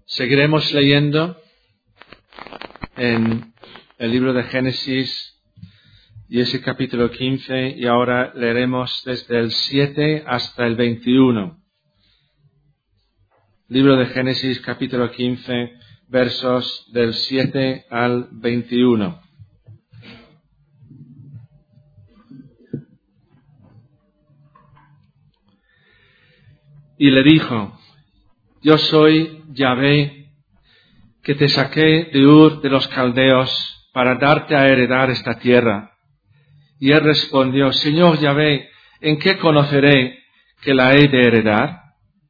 Seguiremos leyendo en el libro de Génesis y ese capítulo 15, y ahora leeremos desde el 7 hasta el 21. Libro de Génesis, capítulo 15, versos del 7 al 21. Y le dijo: Yo soy Yahvé, que te saqué de Ur de los Caldeos para darte a heredar esta tierra. Y él respondió: Señor Yahvé, ¿en qué conoceré que la he de heredar?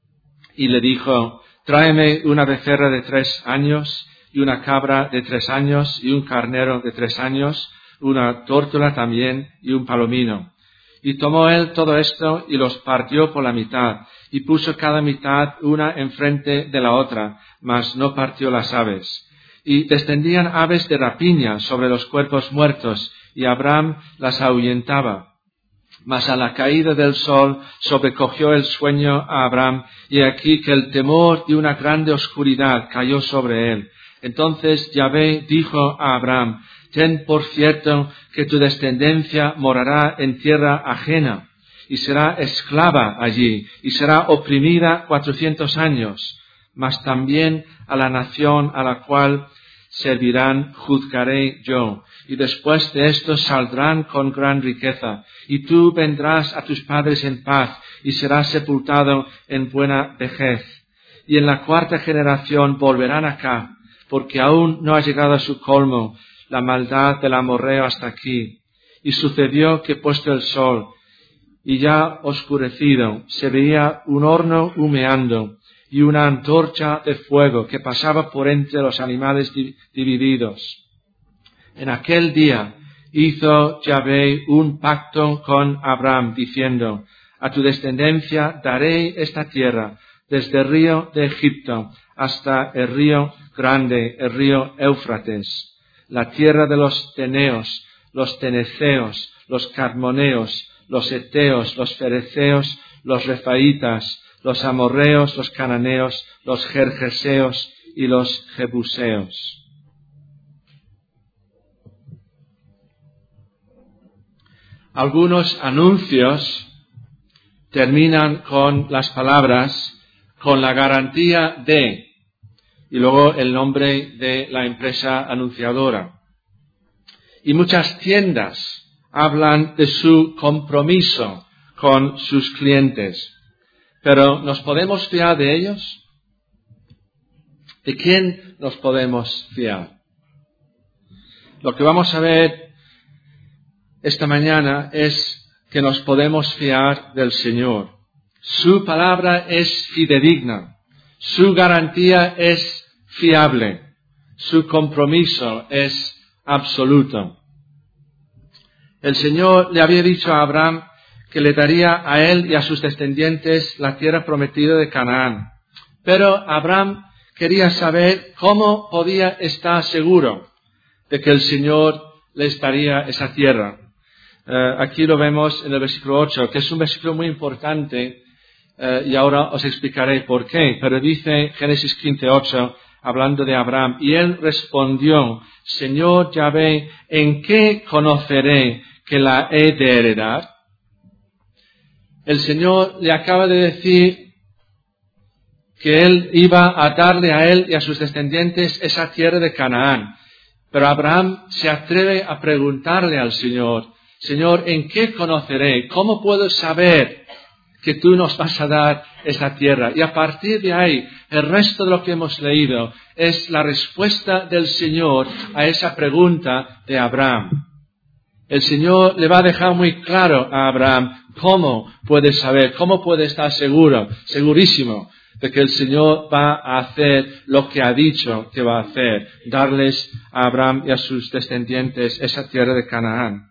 Y le dijo: Tráeme una becerra de 3 años, y una cabra de 3 años, y un carnero de 3 años, una tórtola también, y un palomino. Y tomó él todo esto, y los partió por la mitad, y puso cada mitad una enfrente de la otra, mas no partió las aves. Y descendían aves de rapiña sobre los cuerpos muertos, y Abraham las ahuyentaba. Mas a la caída del sol sobrecogió el sueño a Abraham, y aquí que el temor de una grande oscuridad cayó sobre él. Entonces Yahvé dijo a Abraham: Ten por cierto que tu descendencia morará en tierra ajena, y será esclava allí, y será oprimida 400 años. Mas también a la nación a la cual servirán juzgaré yo, y después de esto saldrán con gran riqueza, y tú vendrás a tus padres en paz, y serás sepultado en buena vejez. Y en la 4ª generación volverán acá, porque aún no ha llegado a su colmo la maldad del amorreo hasta aquí. Y sucedió que puesto el sol, y ya oscurecido, se veía un horno humeando, y una antorcha de fuego que pasaba por entre los animales divididos. En aquel día hizo Yahvé un pacto con Abraham, diciendo: A tu descendencia daré esta tierra, desde el río de Egipto hasta el río grande, el río Éufrates, la tierra de los teneos, los teneceos, los cadmoneos, los heteos, los fereceos, los refaitas, los amorreos, los cananeos, los gergeseos y los jebuseos. Algunos anuncios terminan con las palabras "con la garantía de", y luego el nombre de la empresa anunciadora. Y muchas tiendas hablan de su compromiso con sus clientes. Pero ¿nos podemos fiar de ellos? ¿De quién nos podemos fiar? Lo que vamos a ver esta mañana es que nos podemos fiar del Señor. Su palabra es fidedigna, su garantía es fiable, su compromiso es absoluto. El Señor le había dicho a Abraham que le daría a él y a sus descendientes la tierra prometida de Canaán. Pero Abraham quería saber cómo podía estar seguro de que el Señor le daría esa tierra. Aquí lo vemos en el versículo 8, que es un versículo muy importante, y ahora os explicaré por qué. Pero dice Génesis 15:8, hablando de Abraham: y él respondió: Señor Yahvé, ¿en qué conoceré que la he de heredar? El Señor le acaba de decir que Él iba a darle a él y a sus descendientes esa tierra de Canaán. Pero Abraham se atreve a preguntarle al Señor: Señor, ¿en qué conoceré? ¿Cómo puedo saber que tú nos vas a dar esa tierra? Y a partir de ahí, el resto de lo que hemos leído es la respuesta del Señor a esa pregunta de Abraham. El Señor le va a dejar muy claro a Abraham cómo puede saber, cómo puede estar seguro, segurísimo, de que el Señor va a hacer lo que ha dicho que va a hacer, darles a Abraham y a sus descendientes esa tierra de Canaán.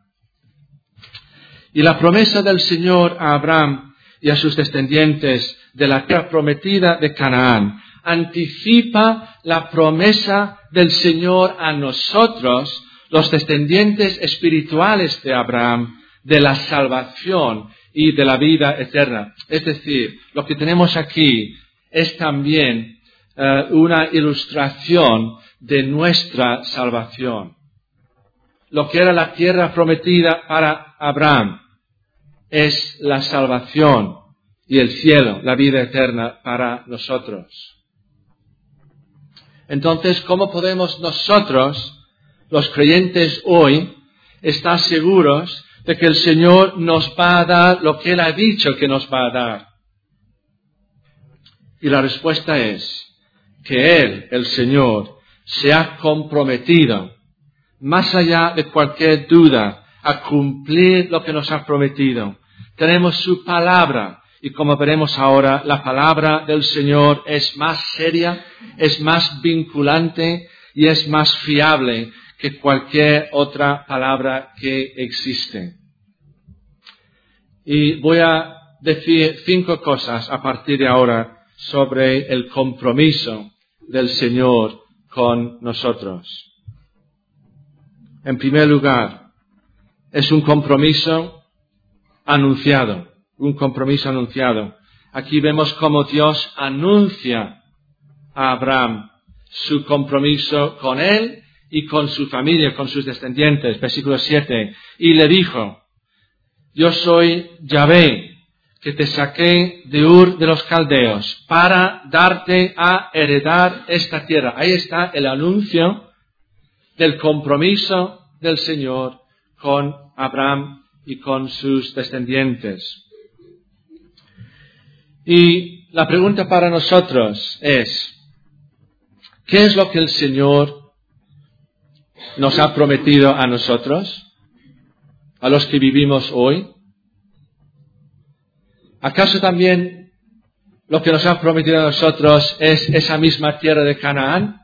Y la promesa del Señor a Abraham y a sus descendientes de la tierra prometida de Canaán anticipa la promesa del Señor a nosotros, los descendientes espirituales de Abraham, de la salvación y de la vida eterna. Es decir, lo que tenemos aquí es también una ilustración de nuestra salvación. Lo que era la tierra prometida para Abraham es la salvación y el cielo, la vida eterna para nosotros. Entonces, ¿cómo podemos nosotros, los creyentes hoy, estar seguros de que el Señor nos va a dar lo que Él ha dicho que nos va a dar? Y la respuesta es que Él, el Señor, se ha comprometido, más allá de cualquier duda, a cumplir lo que nos ha prometido. Tenemos su palabra. Y como veremos ahora, la palabra del Señor es más seria, es más vinculante y es más fiable que cualquier otra palabra que existe. Y voy a decir 5 cosas a partir de ahora sobre el compromiso del Señor con nosotros. En primer lugar, es un compromiso anunciado. Un compromiso anunciado. Aquí vemos cómo Dios anuncia a Abraham su compromiso con él y con su familia, con sus descendientes. Versículo 7. Y le dijo, yo soy Yahvé, que te saqué de Ur de los Caldeos para darte a heredar esta tierra. Ahí está el anuncio del compromiso del Señor con Abraham y con sus descendientes. Y la pregunta para nosotros es, ¿qué es lo que el Señor nos ha prometido a nosotros, a los que vivimos hoy? ¿Acaso también lo que nos ha prometido a nosotros es esa misma tierra de Canaán?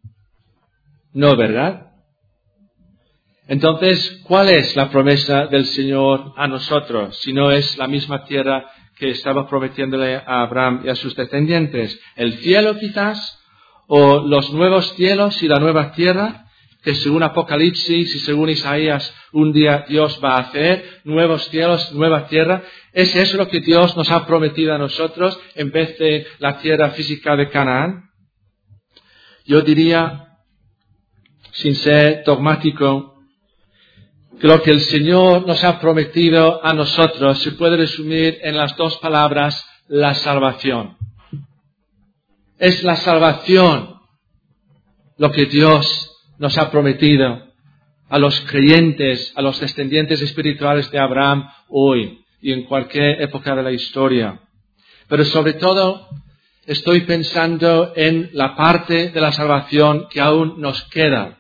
No, ¿verdad? Entonces, ¿cuál es la promesa del Señor a nosotros, si no es la misma tierra que estaba prometiéndole a Abraham y a sus descendientes? ¿El cielo quizás? ¿O los nuevos cielos y la nueva tierra? Que según Apocalipsis y según Isaías un día Dios va a hacer, nuevos cielos, nueva tierra. ¿Es eso lo que Dios nos ha prometido a nosotros en vez de la tierra física de Canaán? Yo diría, sin ser dogmático, que lo que el Señor nos ha prometido a nosotros se puede resumir en las 2 palabras, la salvación. Es la salvación lo que Dios nos ha prometido a los creyentes, a los descendientes espirituales de Abraham hoy y en cualquier época de la historia. Pero sobre todo estoy pensando en la parte de la salvación que aún nos queda.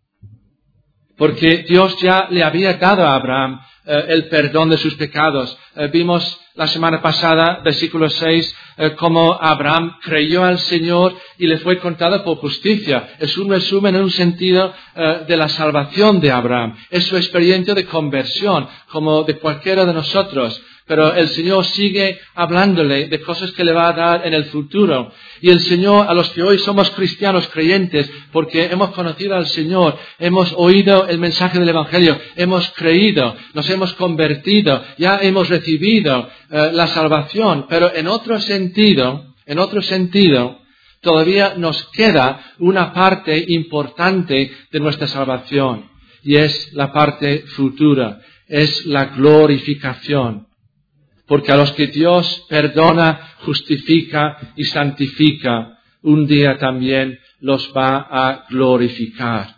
Porque Dios ya le había dado a Abraham el perdón de sus pecados. Vimos la semana pasada, versículo 6, cómo Abraham creyó al Señor y le fue contado por justicia. Es un resumen en un sentido de la salvación de Abraham. Es su experiencia de conversión, como de cualquiera de nosotros. Pero el Señor sigue hablándole de cosas que le va a dar en el futuro. Y el Señor, a los que hoy somos cristianos creyentes, porque hemos conocido al Señor, hemos oído el mensaje del Evangelio, hemos creído, nos hemos convertido, ya hemos recibido la salvación. Pero en otro sentido, todavía nos queda una parte importante de nuestra salvación. Y es la parte futura, es la glorificación. Porque a los que Dios perdona, justifica y santifica, un día también los va a glorificar.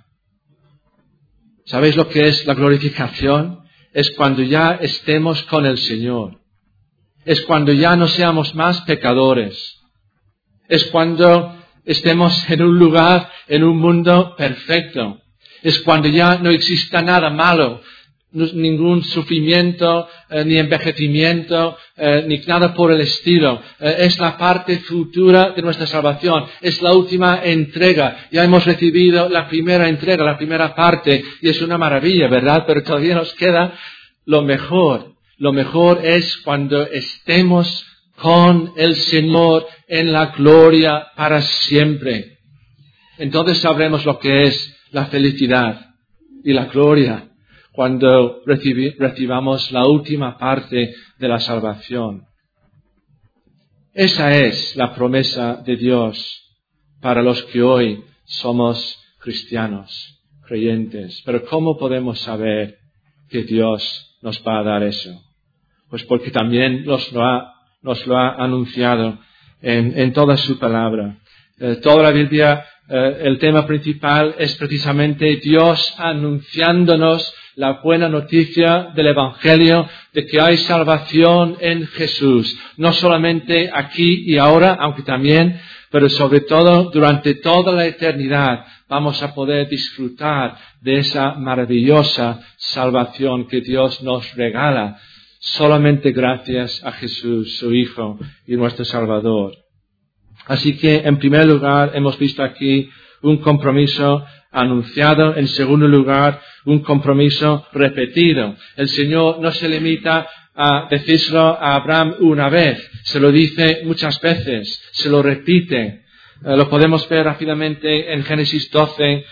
¿Sabéis lo que es la glorificación? Es cuando ya estemos con el Señor. Es cuando ya no seamos más pecadores. Es cuando estemos en un lugar, en un mundo perfecto. Es cuando ya no exista nada malo. Ningún sufrimiento, ni envejecimiento, ni nada por el estilo. Es la parte futura de nuestra salvación. Es la última entrega. Ya hemos recibido la primera entrega, la primera parte, y es una maravilla, ¿verdad? Pero todavía nos queda lo mejor. Lo mejor es cuando estemos con el Señor en la gloria para siempre. Entonces sabremos lo que es la felicidad y la gloria cuando recibamos la última parte de la salvación. Esa es la promesa de Dios para los que hoy somos cristianos, creyentes. Pero ¿cómo podemos saber que Dios nos va a dar eso? Pues porque también nos lo ha anunciado en toda su palabra. Toda la Biblia, el tema principal es precisamente Dios anunciándonos la buena noticia del Evangelio de que hay salvación en Jesús. No solamente aquí y ahora, aunque también, pero sobre todo durante toda la eternidad vamos a poder disfrutar de esa maravillosa salvación que Dios nos regala solamente gracias a Jesús, su Hijo y nuestro Salvador. Así que, en primer lugar, hemos visto aquí un compromiso anunciado. En segundo lugar, un compromiso repetido. El Señor no se limita a decírselo a Abraham una vez. Se lo dice muchas veces. Se lo repite. Lo podemos ver rápidamente en Génesis 12,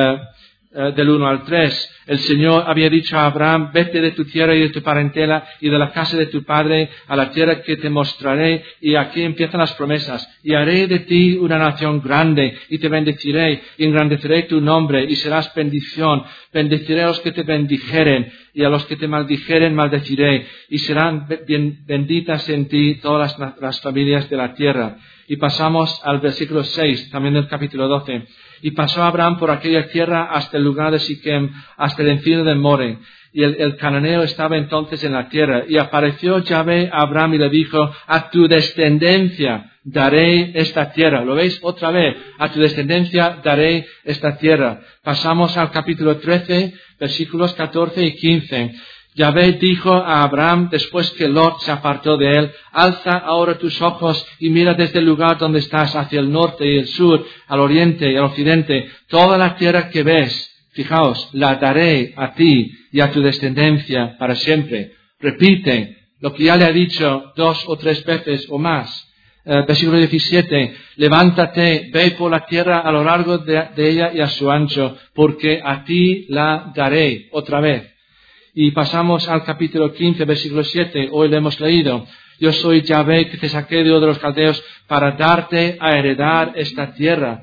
del 1 al 3. El Señor había dicho a Abraham: vete de tu tierra y de tu parentela y de la casa de tu padre a la tierra que te mostraré. Y aquí empiezan las promesas. Y haré de ti una nación grande y te bendeciré y engrandeceré tu nombre y serás bendición. Bendeciré a los que te bendijeren y a los que te maldijeren maldeciré y serán benditas en ti todas las familias de la tierra. Y pasamos al versículo 6, también del capítulo 12. Y pasó Abraham por aquella tierra hasta el lugar de Siquem, hasta el encino de More. Y el cananeo estaba entonces en la tierra. Y apareció Yahvé a Abraham y le dijo: a tu descendencia daré esta tierra. ¿Lo veis? Otra vez. A tu descendencia daré esta tierra. Pasamos al capítulo 13, versículos 14 y 15. Yahvé dijo a Abraham, después que Lot se apartó de él: alza ahora tus ojos y mira desde el lugar donde estás hacia el norte y el sur, al oriente y al occidente. Toda la tierra que ves, fijaos, la daré a ti y a tu descendencia para siempre. Repite lo que ya le ha dicho 2 o 3 veces o más. Versículo 17, levántate, ve por la tierra a lo largo de ella y a su ancho, porque a ti la daré. Otra vez. Y pasamos al capítulo 15, versículo 7. Hoy lo hemos leído. Yo soy Yahvé que te saqué de los caldeos para darte a heredar esta tierra.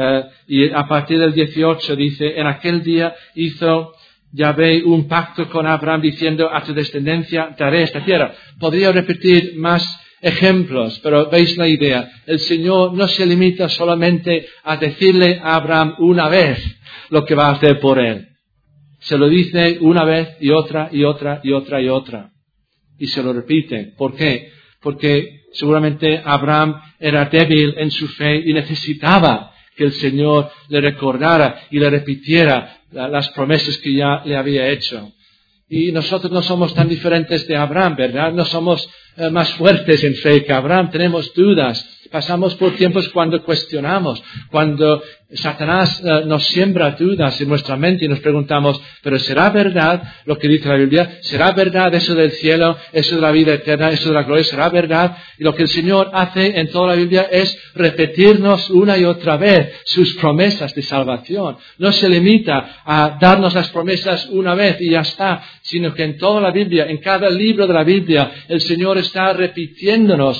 Y a partir del 18 dice: en aquel día hizo Yahvé un pacto con Abraham diciendo: a tu descendencia daré esta tierra. Podría repetir más ejemplos, pero veis la idea. El Señor no se limita solamente a decirle a Abraham una vez lo que va a hacer por él. Se lo dice una vez y otra y otra y otra y otra. Y se lo repite. ¿Por qué? Porque seguramente Abraham era débil en su fe y necesitaba que el Señor le recordara y le repitiera las promesas que ya le había hecho. Y nosotros no somos tan diferentes de Abraham, ¿verdad? No somos más fuertes en fe que Abraham. Tenemos dudas. Pasamos por tiempos cuando cuestionamos, cuando Satanás nos siembra dudas en nuestra mente y nos preguntamos: ¿pero será verdad lo que dice la Biblia? ¿Será verdad eso del cielo, eso de la vida eterna, eso de la gloria? ¿Será verdad? Y lo que el Señor hace en toda la Biblia es repetirnos una y otra vez sus promesas de salvación. No se limita a darnos las promesas una vez y ya está, sino que en toda la Biblia, en cada libro de la Biblia, el Señor está repitiéndonos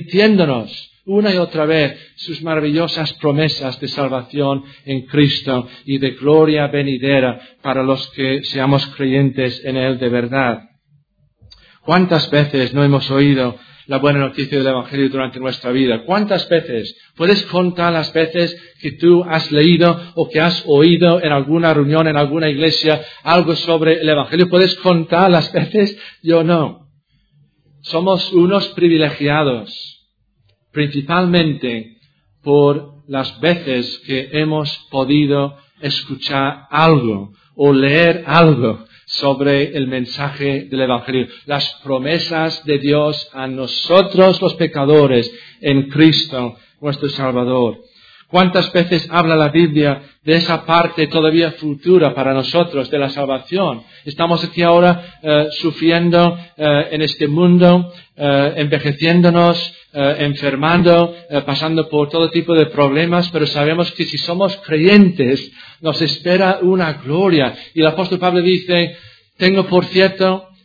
una y otra vez sus maravillosas promesas de salvación en Cristo y de gloria venidera para los que seamos creyentes en Él de verdad. ¿Cuántas veces no hemos oído la buena noticia del Evangelio durante nuestra vida? ¿Cuántas veces? ¿Puedes contar las veces que tú has leído o que has oído en alguna reunión, en alguna iglesia, algo sobre el Evangelio? ¿Puedes contar las veces? Yo no. Somos unos privilegiados, principalmente por las veces que hemos podido escuchar algo o leer algo sobre el mensaje del Evangelio, las promesas de Dios a nosotros los pecadores en Cristo, nuestro Salvador. ¿Cuántas veces habla la Biblia de esa parte todavía futura para nosotros, de la salvación? Estamos aquí ahora sufriendo en este mundo, envejeciéndonos, enfermando, pasando por todo tipo de problemas, pero sabemos que si somos creyentes nos espera una gloria. Y el apóstol Pablo dice: tengo por cierto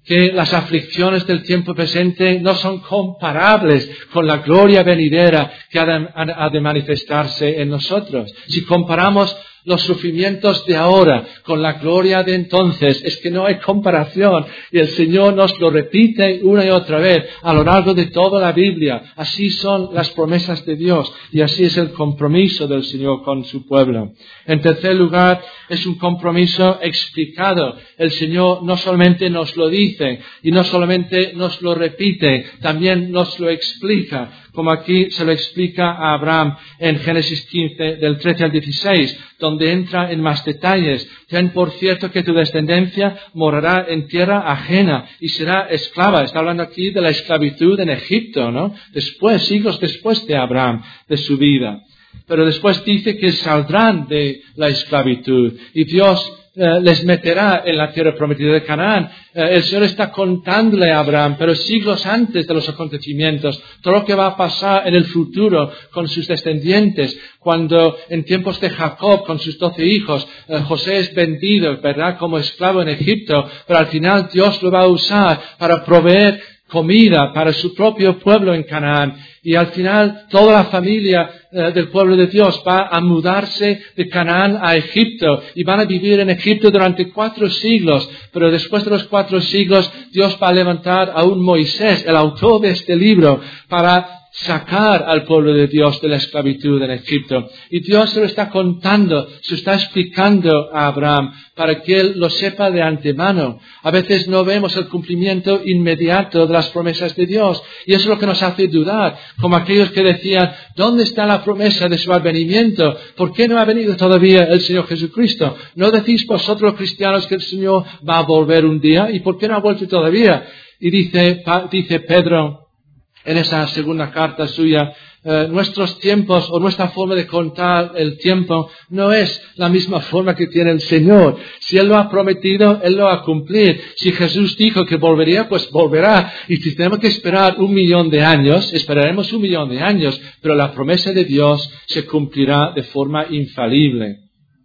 que las aflicciones del tiempo presente no son comparables con la gloria venidera que ha de manifestarse en nosotros. Si comparamos los sufrimientos de ahora con la gloria de entonces, es que no hay comparación. Y el Señor nos lo repite una y otra vez a lo largo de toda la Biblia. Así son las promesas de Dios y así es el compromiso del Señor con su pueblo. En tercer lugar, es un compromiso explicado. El Señor no solamente nos lo dice y no solamente nos lo repite, también nos lo explica, como aquí se lo explica a Abraham en Génesis 15, del 13 al 16, donde entra en más detalles. Ten por cierto que tu descendencia morará en tierra ajena y será esclava. Está hablando aquí de la esclavitud en Egipto, ¿no? Siglos después de Abraham, de su vida. Pero después dice que saldrán de la esclavitud y Dios les meterá en la tierra prometida de Canaán. El Señor está contándole a Abraham, pero siglos antes de los acontecimientos, todo lo que va a pasar en el futuro con sus descendientes, cuando en tiempos de Jacob, con sus 12 hijos, José es vendido, ¿verdad?, como esclavo en Egipto, pero al final Dios lo va a usar para proveer comida para su propio pueblo en Canaán. Y al final toda la familia del pueblo de Dios va a mudarse de Canaán a Egipto y van a vivir en Egipto durante 4 siglos. Pero después de los 4 siglos Dios va a levantar a un Moisés, el autor de este libro, para sacar al pueblo de Dios de la esclavitud en Egipto. Y Dios se lo está contando, se lo está explicando a Abraham para que él lo sepa de antemano. A veces no vemos el cumplimiento inmediato de las promesas de Dios y eso es lo que nos hace dudar, como aquellos que decían, ¿dónde está la promesa de su advenimiento? ¿Por qué no ha venido todavía el Señor Jesucristo? ¿No decís vosotros los cristianos que el Señor va a volver un día? ¿Y por qué no ha vuelto todavía? Y dice Pedro en esa segunda carta suya, nuestros tiempos o nuestra forma de contar el tiempo no es la misma forma que tiene el Señor. Si Él lo ha prometido, Él lo va a cumplir. Si Jesús dijo que volvería, pues volverá. Y si tenemos que esperar 1.000.000 de años, esperaremos 1.000.000 de años, pero la promesa de Dios se cumplirá de forma infalible.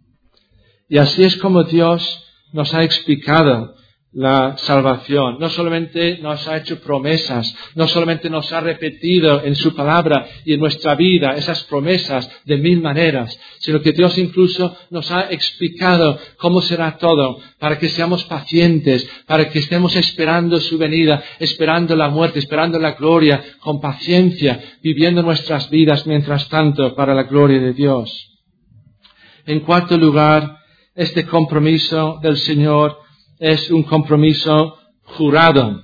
Y así es como Dios nos ha explicado la salvación. No solamente nos ha hecho promesas, no solamente nos ha repetido en su palabra y en nuestra vida esas promesas de 1000 maneras, sino que Dios incluso nos ha explicado cómo será todo, para que seamos pacientes, para que estemos esperando su venida, esperando la muerte, esperando la gloria, con paciencia, viviendo nuestras vidas mientras tanto para la gloria de Dios. En cuarto lugar, este compromiso del Señor es un compromiso jurado.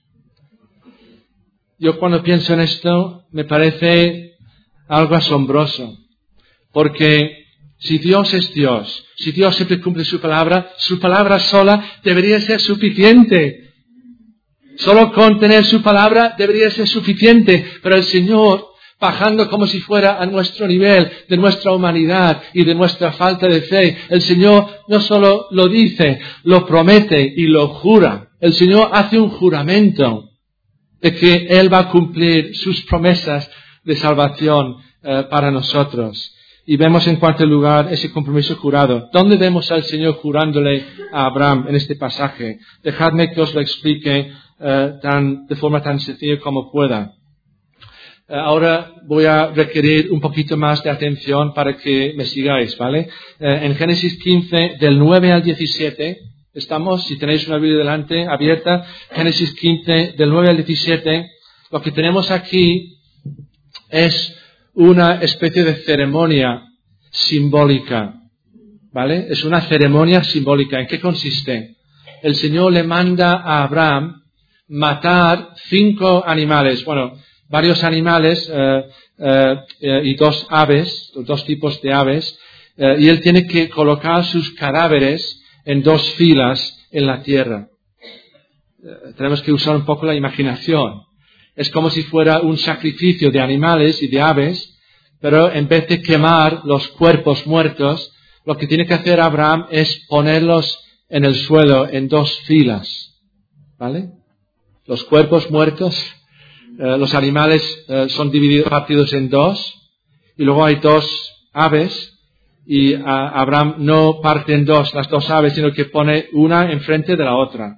Yo cuando pienso en esto me parece algo asombroso, porque si Dios es Dios, si Dios siempre cumple su palabra sola debería ser suficiente. Solo con tener su palabra debería ser suficiente, pero el Señor, bajando como si fuera a nuestro nivel de nuestra humanidad y de nuestra falta de fe, el Señor no solo lo dice, lo promete y lo jura. El Señor hace un juramento de que Él va a cumplir sus promesas de salvación para nosotros. Y vemos en cuarto lugar ese compromiso jurado. ¿Dónde vemos al Señor jurándole a Abraham en este pasaje? Dejadme que os lo explique de forma tan sencilla como pueda. Ahora voy a requerir un poquito más de atención para que me sigáis, ¿vale? En Génesis 15, del 9 al 17, estamos, si tenéis una Biblia delante, abierta, Génesis 15, del 9 al 17, lo que tenemos aquí es una especie de ceremonia simbólica, ¿vale? Es una ceremonia simbólica. ¿En qué consiste? El Señor le manda a Abraham matar 5 animales, varios animales y 2 aves, 2 tipos de aves, y él tiene que colocar sus cadáveres en 2 filas en la tierra. Tenemos que usar un poco la imaginación. Es como si fuera un sacrificio de animales y de aves, pero en vez de quemar los cuerpos muertos, lo que tiene que hacer Abraham es ponerlos en el suelo en 2 filas, ¿vale? Los cuerpos muertos, los animales son partidos en 2, y luego hay 2 aves, y Abraham no parte en 2 las 2 aves, sino que pone una enfrente de la otra.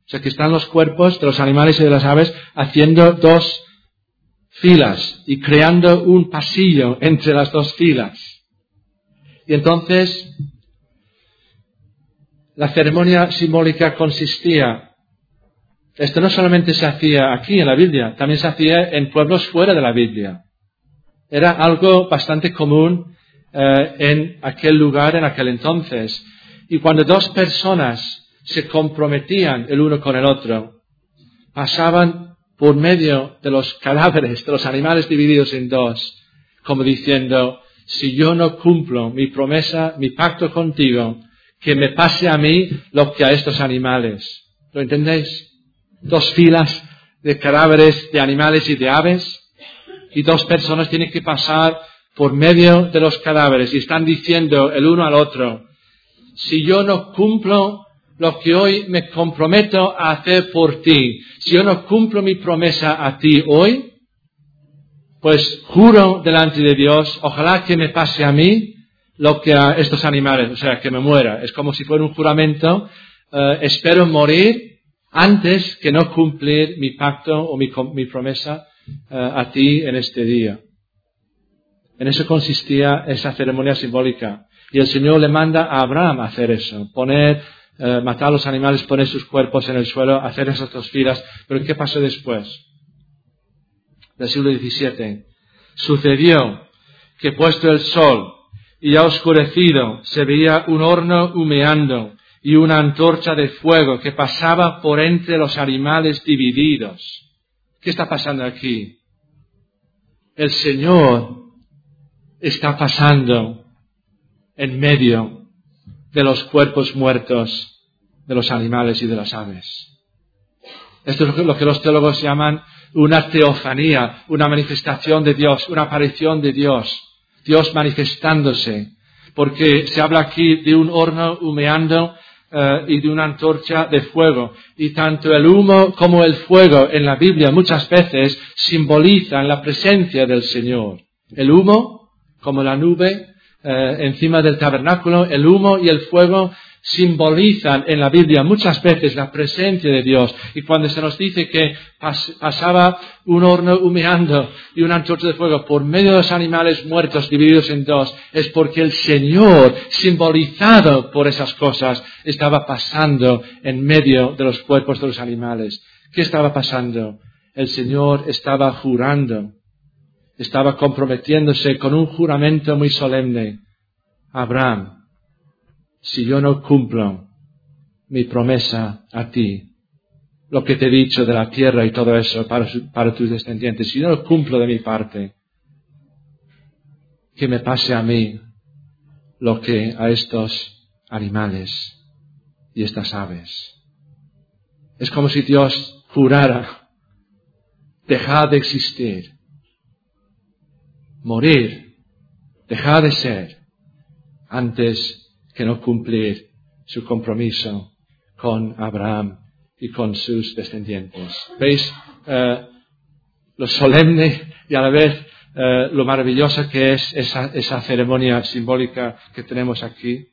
O sea que están los cuerpos de los animales y de las aves haciendo dos filas y creando un pasillo entre las dos filas. Y entonces la ceremonia simbólica consistía, esto no solamente se hacía aquí en la Biblia, también se hacía en pueblos fuera de la Biblia. Era algo bastante común en aquel lugar, en aquel entonces. Y cuando dos personas se comprometían el uno con el otro, pasaban por medio de los cadáveres, de los animales divididos en dos, como diciendo, si yo no cumplo mi promesa, mi pacto contigo, que me pase a mí lo que a estos animales. ¿Lo entendéis? Dos filas de cadáveres de animales y de aves, y dos personas tienen que pasar por medio de los cadáveres y están diciendo el uno al otro, si yo no cumplo lo que hoy me comprometo a hacer por ti, si yo no cumplo mi promesa a ti hoy, pues juro delante de Dios, ojalá que me pase a mí lo que a estos animales, o sea, que me muera. Es como si fuera un juramento, espero morir antes que no cumplir mi pacto o mi promesa a ti en este día. En eso consistía esa ceremonia simbólica. Y el Señor le manda a Abraham a hacer eso, matar a los animales, poner sus cuerpos en el suelo, hacer esas dos filas. Pero ¿qué pasó después? Versículo 17. Sucedió que puesto el sol y ya oscurecido, se veía un horno humeando y una antorcha de fuego que pasaba por entre los animales divididos. ¿Qué está pasando aquí? El Señor está pasando en medio de los cuerpos muertos de los animales y de las aves. Esto es lo que los teólogos llaman una teofanía, una manifestación de Dios, una aparición de Dios, Dios manifestándose, porque se habla aquí de un horno humeando y de una antorcha de fuego. Y tanto el humo como el fuego en la Biblia muchas veces simbolizan la presencia del Señor. El humo, como la nube encima del tabernáculo, el humo y el fuego simbolizan en la Biblia muchas veces la presencia de Dios. Y cuando se nos dice que pasaba un horno humeando y una antorcha de fuego por medio de los animales muertos divididos en dos, es porque el Señor, simbolizado por esas cosas, estaba pasando en medio de los cuerpos de los animales. ¿Qué estaba pasando? El Señor estaba jurando, estaba comprometiéndose con un juramento muy solemne. Abraham, si yo no cumplo mi promesa a ti, lo que te he dicho de la tierra y todo eso para tus descendientes, si yo no cumplo de mi parte, que me pase a mí lo que a estos animales y estas aves. Es como si Dios jurara, dejar de existir, morir, dejar de ser, antes que no cumplir su compromiso con Abraham y con sus descendientes. ¿Veis lo solemne y a la vez lo maravillosa que es esa ceremonia simbólica que tenemos aquí?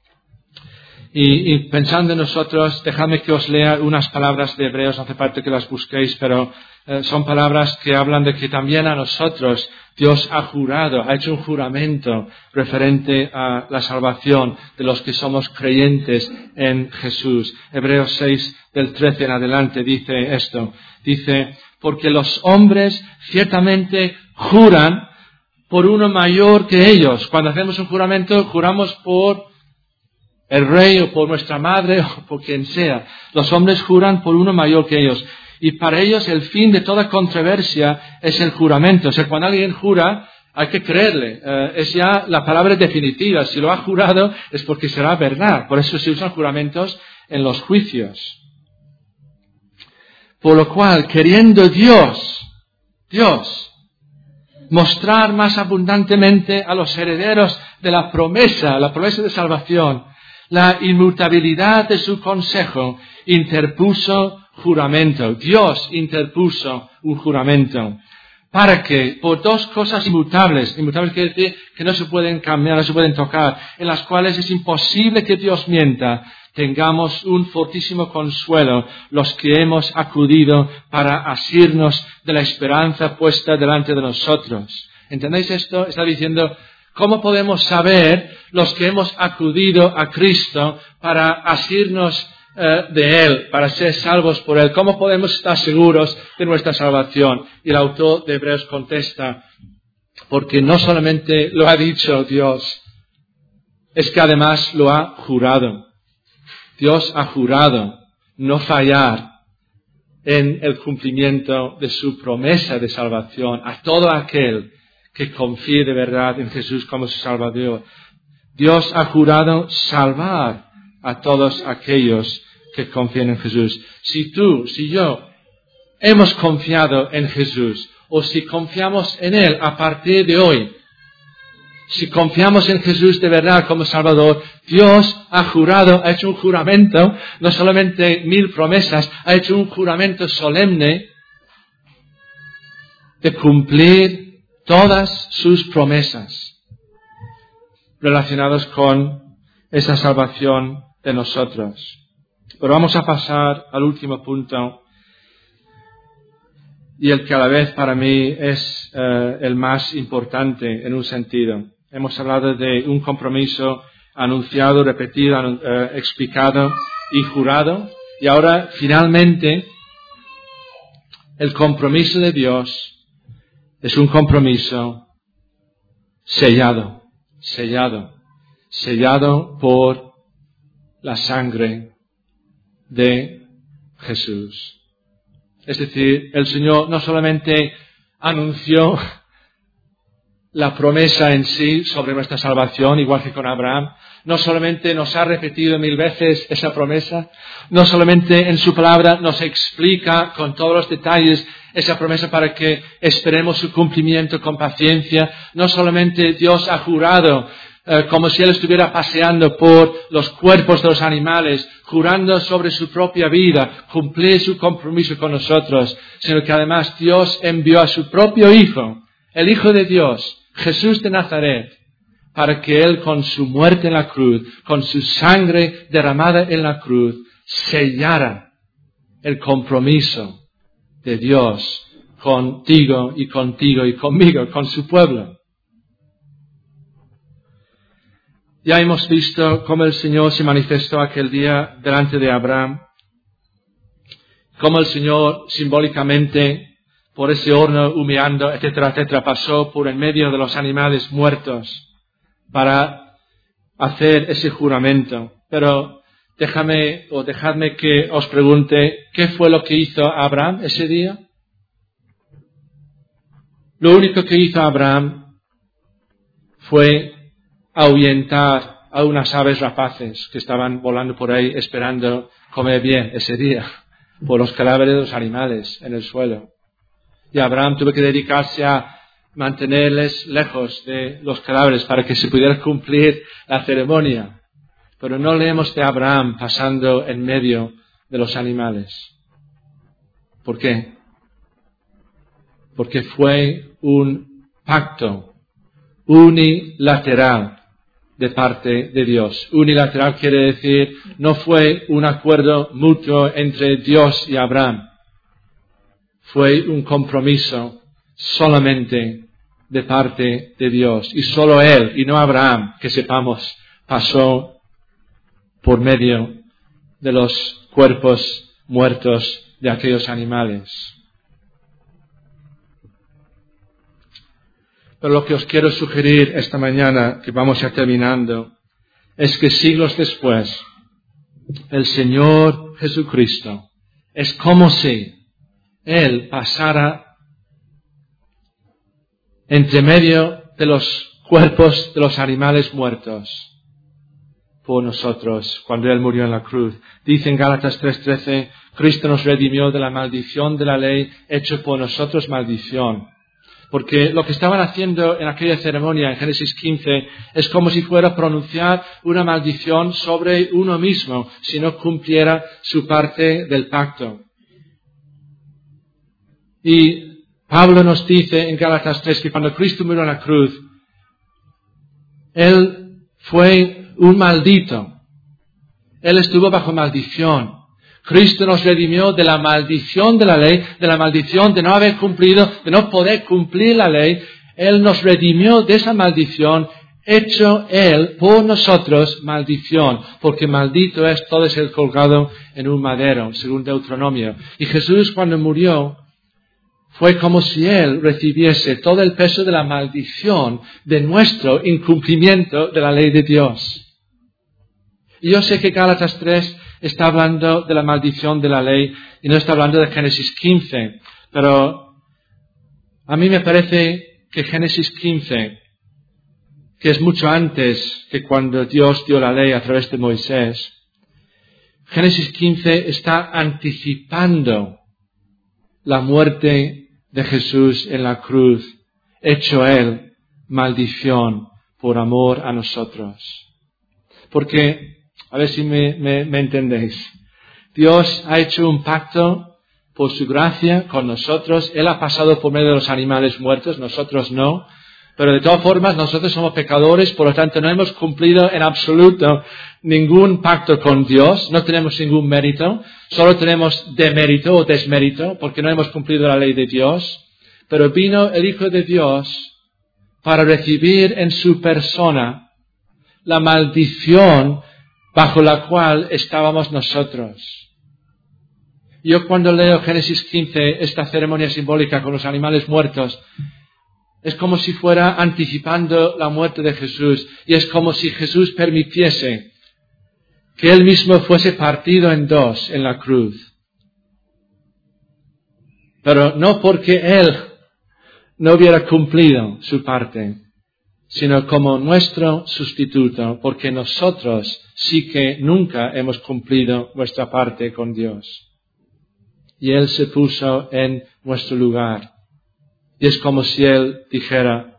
Y pensando en nosotros, dejadme que os lea unas palabras de Hebreos, no hace falta que las busquéis, pero son palabras que hablan de que también a nosotros Dios ha jurado, ha hecho un juramento referente a la salvación de los que somos creyentes en Jesús. Hebreos 6, del 13 en adelante, dice esto. Dice, porque los hombres ciertamente juran por uno mayor que ellos. Cuando hacemos un juramento, juramos por el rey o por nuestra madre o por quien sea. Los hombres juran por uno mayor que ellos. Y para ellos el fin de toda controversia es el juramento. O sea, cuando alguien jura, hay que creerle. Es ya la palabra definitiva. Si lo ha jurado es porque será verdad. Por eso se usan juramentos en los juicios. Por lo cual, queriendo Dios, mostrar más abundantemente a los herederos de la promesa de salvación, la inmutabilidad de su consejo, interpuso juramento. Dios interpuso un juramento para que, por dos cosas inmutables quiere decir que no se pueden cambiar, no se pueden tocar, en las cuales es imposible que Dios mienta, tengamos un fortísimo consuelo los que hemos acudido para asirnos de la esperanza puesta delante de nosotros. ¿Entendéis esto? Está diciendo, ¿cómo podemos saber los que hemos acudido a Cristo para asirnos de Él, para ser salvos por Él? ¿Cómo podemos estar seguros de nuestra salvación? Y el autor de Hebreos contesta, porque no solamente lo ha dicho Dios, es que además lo ha jurado. Dios ha jurado no fallar en el cumplimiento de su promesa de salvación a todo aquel que confíe de verdad en Jesús como su Salvador. Dios ha jurado salvar a todos aquellos que confían en Jesús. Si tú, si yo, hemos confiado en Jesús, o si confiamos en Él a partir de hoy, si confiamos en Jesús de verdad como Salvador, Dios ha jurado, ha hecho un juramento, no solamente 1000 promesas, ha hecho un juramento solemne de cumplir todas sus promesas relacionadas con esa salvación de nosotros. Pero vamos a pasar al último punto, y el que a la vez para mí es el más importante en un sentido. Hemos hablado de un compromiso anunciado, repetido, explicado y jurado. Y ahora, finalmente, el compromiso de Dios es un compromiso sellado por la sangre de Jesús. Es decir, el Señor no solamente anunció la promesa en sí sobre nuestra salvación, igual que con Abraham, no solamente nos ha repetido 1000 veces esa promesa, no solamente en su palabra nos explica con todos los detalles esa promesa para que esperemos su cumplimiento con paciencia, no solamente Dios ha jurado como si Él estuviera paseando por los cuerpos de los animales, jurando sobre su propia vida, cumplir su compromiso con nosotros, sino que además Dios envió a su propio Hijo, el Hijo de Dios, Jesús de Nazaret, para que Él con su muerte en la cruz, con su sangre derramada en la cruz, sellara el compromiso de Dios contigo y conmigo, con su pueblo. Ya hemos visto cómo el Señor se manifestó aquel día delante de Abraham, cómo el Señor simbólicamente por ese horno humeando, etcétera, pasó por en medio de los animales muertos para hacer ese juramento. Pero dejadme que os pregunte, ¿qué fue lo que hizo Abraham ese día? Lo único que hizo Abraham fue ahuyentar a unas aves rapaces que estaban volando por ahí esperando comer bien ese día por los cadáveres de los animales en el suelo. Y Abraham tuvo que dedicarse a mantenerles lejos de los cadáveres para que se pudiera cumplir la ceremonia. Pero no leemos de Abraham pasando en medio de los animales. ¿Por qué? Porque fue un pacto unilateral de parte de Dios. Unilateral quiere decir, no fue un acuerdo mutuo entre Dios y Abraham. Fue un compromiso solamente de parte de Dios. Y solo Él, y no Abraham, que sepamos, pasó por medio de los cuerpos muertos de aquellos animales. Pero lo que os quiero sugerir esta mañana, que vamos ya terminando, es que siglos después, el Señor Jesucristo es como si Él pasara entre medio de los cuerpos de los animales muertos por nosotros cuando Él murió en la cruz. Dice en Gálatas 3:13, Cristo nos redimió de la maldición de la ley, hecho por nosotros maldición. Porque lo que estaban haciendo en aquella ceremonia, en Génesis 15, es como si fuera a pronunciar una maldición sobre uno mismo si no cumpliera su parte del pacto. Y Pablo nos dice en Gálatas 3 que cuando Cristo murió en la cruz, Él fue un maldito. Él estuvo bajo maldición. Cristo nos redimió de la maldición de la ley, de la maldición de no haber cumplido, de no poder cumplir la ley. Él nos redimió de esa maldición, hecho Él por nosotros maldición, porque maldito es todo el colgado en un madero, según Deuteronomio. Y Jesús cuando murió, fue como si Él recibiese todo el peso de la maldición de nuestro incumplimiento de la ley de Dios. Y yo sé que Gálatas 3 está hablando de la maldición de la ley y no está hablando de Génesis 15, pero a mí me parece que Génesis 15, que es mucho antes que cuando Dios dio la ley a través de Moisés, Génesis 15 está anticipando la muerte de Jesús en la cruz, hecho Él maldición por amor a nosotros. Porque, a ver si me entendéis, Dios ha hecho un pacto por su gracia con nosotros. Él ha pasado por medio de los animales muertos, nosotros no. Pero de todas formas, nosotros somos pecadores, por lo tanto no hemos cumplido en absoluto ningún pacto con Dios, no tenemos ningún mérito, solo tenemos demérito o desmérito, porque no hemos cumplido la ley de Dios. Pero vino el Hijo de Dios para recibir en su persona la maldición bajo la cual estábamos nosotros. Yo cuando leo Génesis 15, esta ceremonia simbólica con los animales muertos, es como si fuera anticipando la muerte de Jesús, y es como si Jesús permitiese que Él mismo fuese partido en dos en la cruz. Pero no porque Él no hubiera cumplido su parte, sino como nuestro sustituto, porque nosotros sí que nunca hemos cumplido nuestra parte con Dios. Y Él se puso en nuestro lugar. Y es como si Él dijera,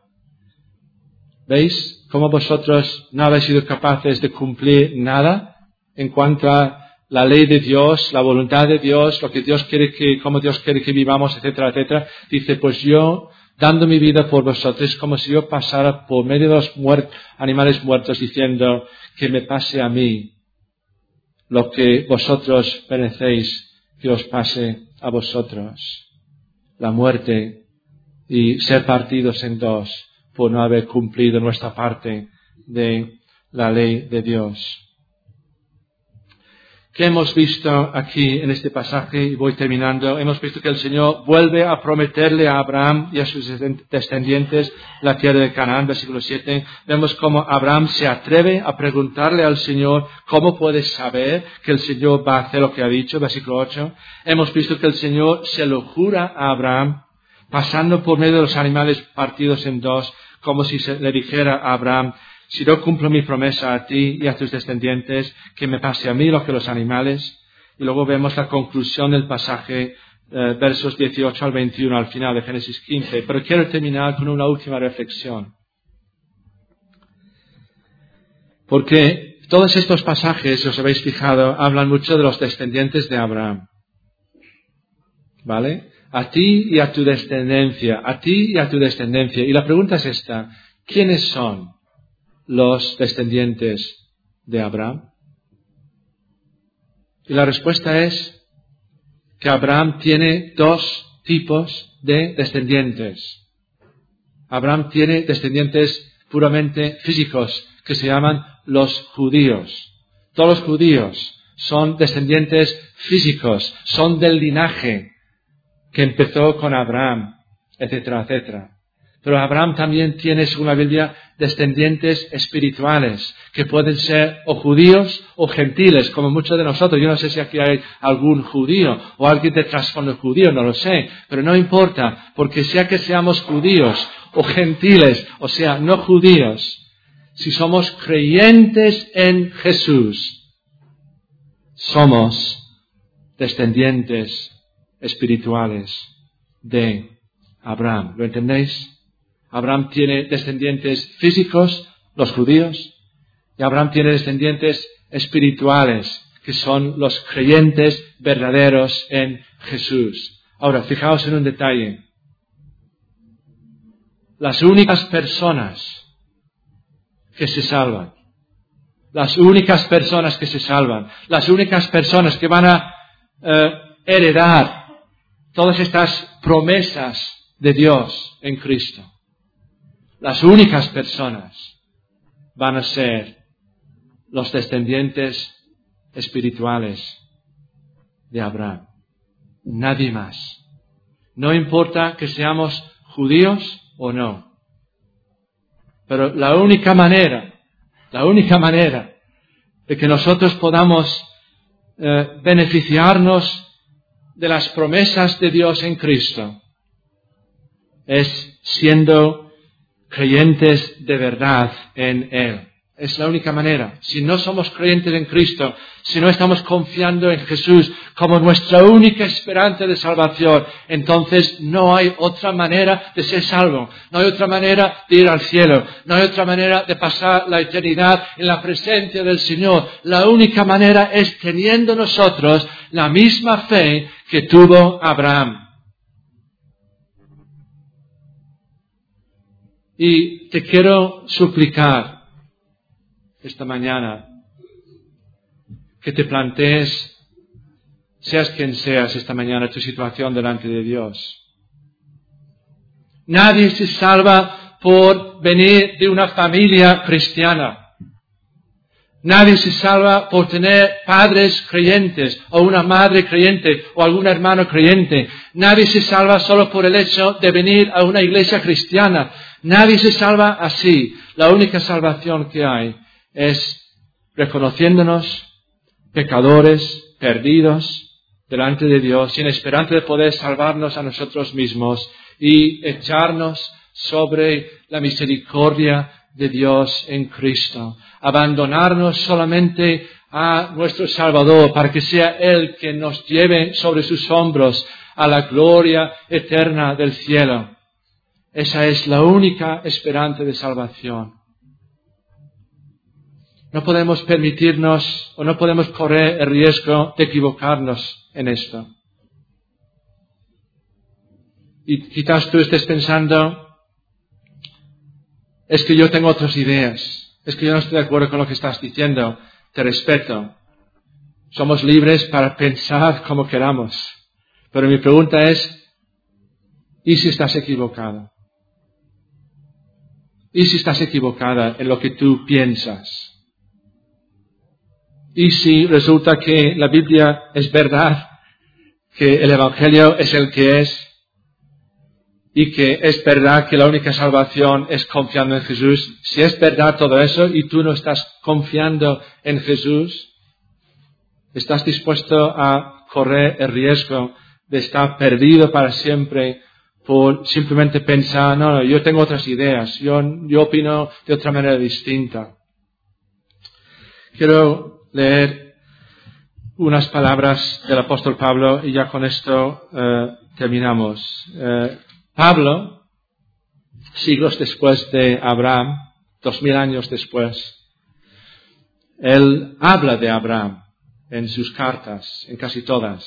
¿veis cómo vosotros no habéis sido capaces de cumplir nada en cuanto a la ley de Dios, la voluntad de Dios, lo que Dios quiere cómo Dios quiere que vivamos, etcétera, etcétera? Dice, pues yo, dando mi vida por vosotros, es como si yo pasara por medio de los animales muertos diciendo que me pase a mí lo que vosotros merecéis que os pase a vosotros. La muerte y ser partidos en dos por no haber cumplido nuestra parte de la ley de Dios. ¿Qué hemos visto aquí en este pasaje? Y voy terminando. Hemos visto que el Señor vuelve a prometerle a Abraham y a sus descendientes la tierra de Canaán, versículo 7. Vemos cómo Abraham se atreve a preguntarle al Señor cómo puede saber que el Señor va a hacer lo que ha dicho, versículo 8. Hemos visto que el Señor se lo jura a Abraham, pasando por medio de los animales partidos en dos, como si se le dijera a Abraham, si no cumplo mi promesa a ti y a tus descendientes, que me pase a mí lo que los animales. Y luego vemos la conclusión del pasaje, versos 18 al 21, al final de Génesis 15. Pero quiero terminar con una última reflexión. Porque todos estos pasajes, si os habéis fijado, hablan mucho de los descendientes de Abraham. ¿Vale? A ti y a tu descendencia, a ti y a tu descendencia. Y la pregunta es esta, ¿quiénes son los descendientes de Abraham? Y la respuesta es que Abraham tiene dos tipos de descendientes. Abraham tiene descendientes puramente físicos, que se llaman los judíos. Todos los judíos son descendientes físicos, son del linaje que empezó con Abraham, etcétera, etcétera. Pero Abraham también tiene, según la Biblia, descendientes espirituales, que pueden ser o judíos o gentiles, como muchos de nosotros. Yo no sé si aquí hay algún judío o alguien de trasfondo judío, no lo sé, pero no importa, porque sea que seamos judíos o gentiles, o sea, no judíos, si somos creyentes en Jesús, somos descendientes espirituales de Abraham. ¿Lo entendéis? Abraham tiene descendientes físicos, los judíos, y Abraham tiene descendientes espirituales, que son los creyentes verdaderos en Jesús. Ahora, fijaos en un detalle. las únicas personas que se salvan, las únicas personas que se salvan, las únicas personas que van a heredar todas estas promesas de Dios en Cristo, las únicas personas van a ser los descendientes espirituales de Abraham. Nadie más. No importa que seamos judíos o no. Pero la única manera de que nosotros podamos beneficiarnos de las promesas de Dios en Cristo es siendo creyentes de verdad en Él. Es la única manera. Si no somos creyentes en Cristo, si no estamos confiando en Jesús como nuestra única esperanza de salvación, entonces no hay otra manera de ser salvo. No hay otra manera de ir al cielo. No hay otra manera de pasar la eternidad en la presencia del Señor. La única manera es teniendo nosotros la misma fe que tuvo Abraham. Y te quiero suplicar esta mañana que te plantees, seas quien seas esta mañana, tu situación delante de Dios. Nadie se salva por venir de una familia cristiana. Nadie se salva por tener padres creyentes o una madre creyente o algún hermano creyente. Nadie se salva solo por el hecho de venir a una iglesia cristiana. Nadie se salva así. La única salvación que hay es reconociéndonos pecadores, perdidos delante de Dios, sin esperanza de poder salvarnos a nosotros mismos y echarnos sobre la misericordia de Dios en Cristo. Abandonarnos solamente a nuestro Salvador para que sea Él quien nos lleve sobre sus hombros a la gloria eterna del cielo. Esa es la única esperanza de salvación. No podemos permitirnos o no podemos correr el riesgo de equivocarnos en esto. Y quizás tú estés pensando, es que yo tengo otras ideas, es que yo no estoy de acuerdo con lo que estás diciendo, te respeto. Somos libres para pensar como queramos. Pero mi pregunta es, ¿y si estás equivocado? ¿Y si estás equivocada en lo que tú piensas? ¿Y si resulta que la Biblia es verdad, que el Evangelio es el que es, y que es verdad que la única salvación es confiando en Jesús? Si es verdad todo eso y tú no estás confiando en Jesús, ¿estás dispuesto a correr el riesgo de estar perdido para siempre por simplemente pensar, no, yo tengo otras ideas, yo opino de otra manera distinta? Quiero leer unas palabras del apóstol Pablo y ya con esto terminamos. Pablo, siglos después de Abraham, 2000 años después, él habla de Abraham en sus cartas, en casi todas.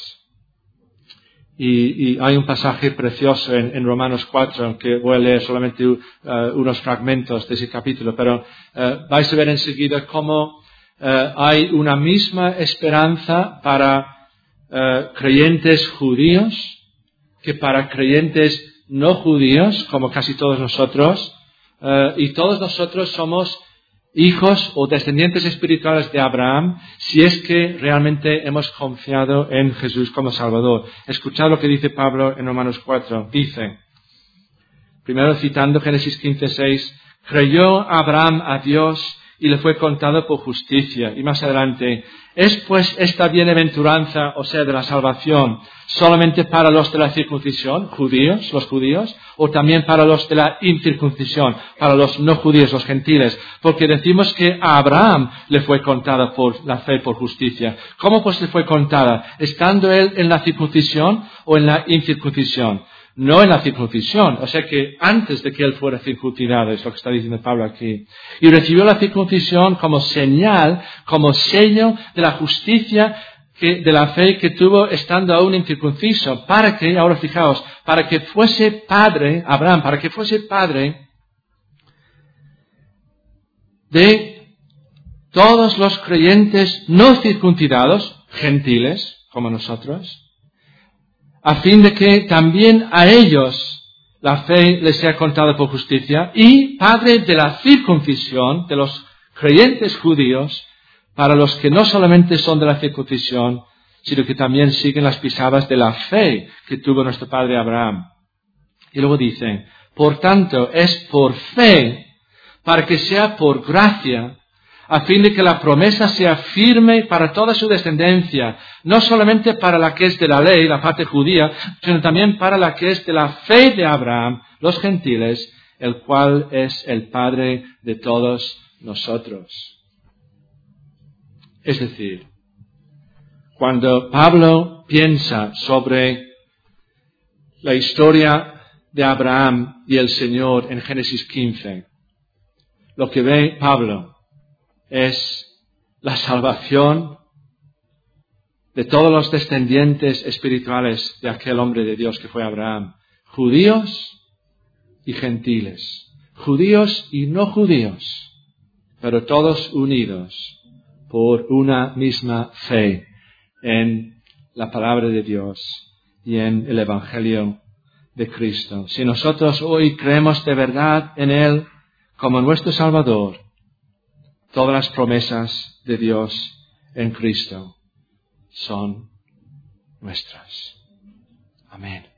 Y hay un pasaje precioso en Romanos 4, que voy a leer solamente unos fragmentos de ese capítulo, pero vais a ver enseguida cómo hay una misma esperanza para creyentes judíos que para creyentes no judíos, como casi todos nosotros, y todos nosotros somos hijos o descendientes espirituales de Abraham, si es que realmente hemos confiado en Jesús como Salvador. Escuchad lo que dice Pablo en Romanos 4. Dice, primero citando Génesis 15:6, creyó Abraham a Dios y le fue contado por justicia. Y más adelante, ¿es pues esta bienaventuranza, o sea, de la salvación, solamente para los de la circuncisión, judíos, los judíos, o también para los de la incircuncisión, para los no judíos, los gentiles? Porque decimos que a Abraham le fue contada por la fe por justicia. ¿Cómo pues le fue contada? ¿Estando él en la circuncisión o en la incircuncisión? No en la circuncisión, o sea que antes de que él fuera circuncidado, es lo que está diciendo Pablo aquí. Y recibió la circuncisión como señal, como sello de la justicia de la fe que tuvo estando aún incircunciso, para que, ahora fijaos, para que fuese padre, Abraham, para que fuese padre de todos los creyentes no circuncidados, gentiles, como nosotros, a fin de que también a ellos la fe les sea contada por justicia, y padre de la circuncisión, de los creyentes judíos, para los que no solamente son de la circuncisión, sino que también siguen las pisadas de la fe que tuvo nuestro padre Abraham. Y luego dice, por tanto, es por fe, para que sea por gracia, a fin de que la promesa sea firme para toda su descendencia, no solamente para la que es de la ley, la parte judía, sino también para la que es de la fe de Abraham, los gentiles, el cual es el Padre de todos nosotros. Es decir, cuando Pablo piensa sobre la historia de Abraham y el Señor en Génesis 15, lo que ve Pablo es la salvación de todos los descendientes espirituales de aquel hombre de Dios que fue Abraham, judíos y gentiles, judíos y no judíos, pero todos unidos por una misma fe en la palabra de Dios y en el Evangelio de Cristo. Si nosotros hoy creemos de verdad en Él como nuestro Salvador, todas las promesas de Dios en Cristo son nuestras. Amén.